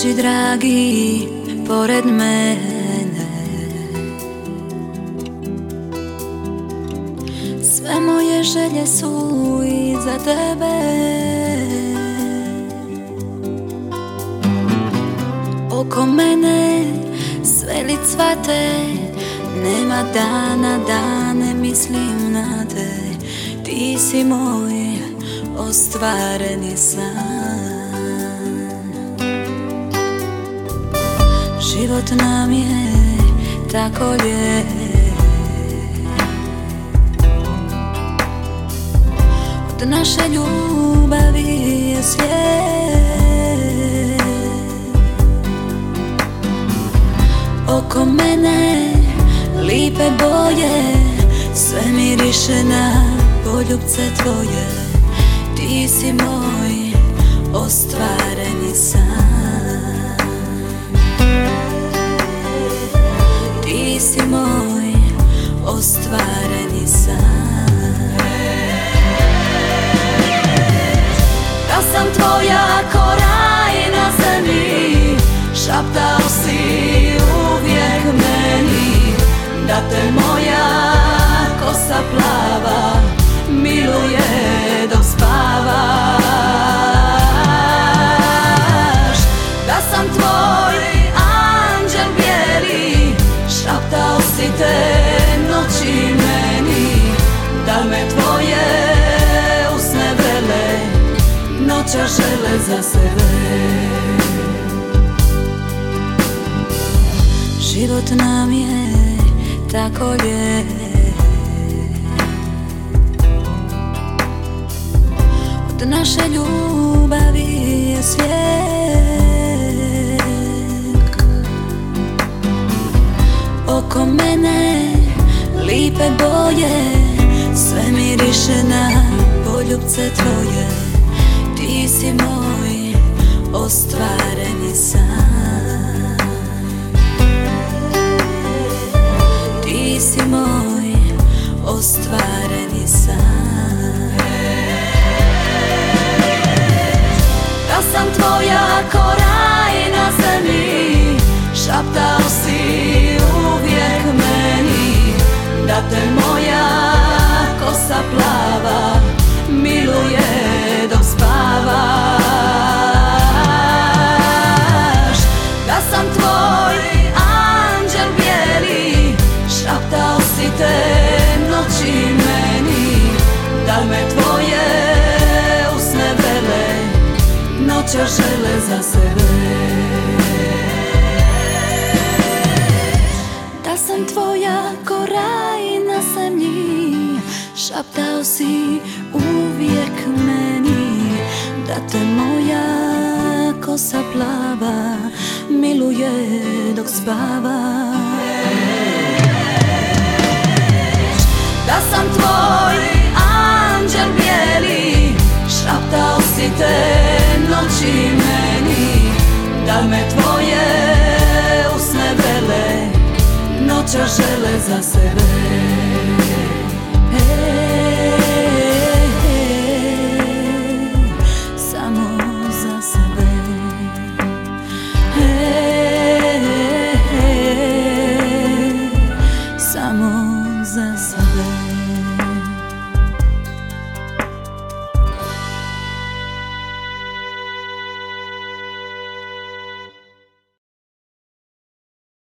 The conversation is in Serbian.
doći dragi pored mene. Sve moje želje su iza tebe. Oko mene sve li cvate, nema dana da ne mislim na te. Ti si moj ostvareni san. Život nam je tako lijep, od naše ljubavi je svijet. Oko mene lipe boje, sve miriše na poljubce tvoje. Ti si moj ostvareni san. Ti si moj ostvareni san. Da sam tvoja ko raj na zemlji, šaptao si uvijek meni. Da te moja kosa plava miluje dok spavaš. Da sam tvoj anđel bijeli, šaptao si te noći meni. Da me tvoje usne vrele, noća žele za sebe. Život nam je tako lijep, od naše ljubavi je svijet. Oko mene lipe boje, sve miriše na poljubce tvoje. Ti si moj ostvareni san. Ti si moj ostvareni san. Da sam tvoja ko raj na zemlji, šaptao si uvijek meni. Da te moja kosa plava miluje dok spavaš. Da sam tvoj anđel bijeli, šaptao si te noći meni. Da me tvoje usne vrele, noća žele za sebe. Da sam tvoja ko raj na zemlji, šaptao si uvijek meni. Da te moja kosa plava miluje dok spavaš. Da sam tvoj anđel bijeli, šaptao si te noći meni. Da me tvoje usne vrele, noća žele za sebe.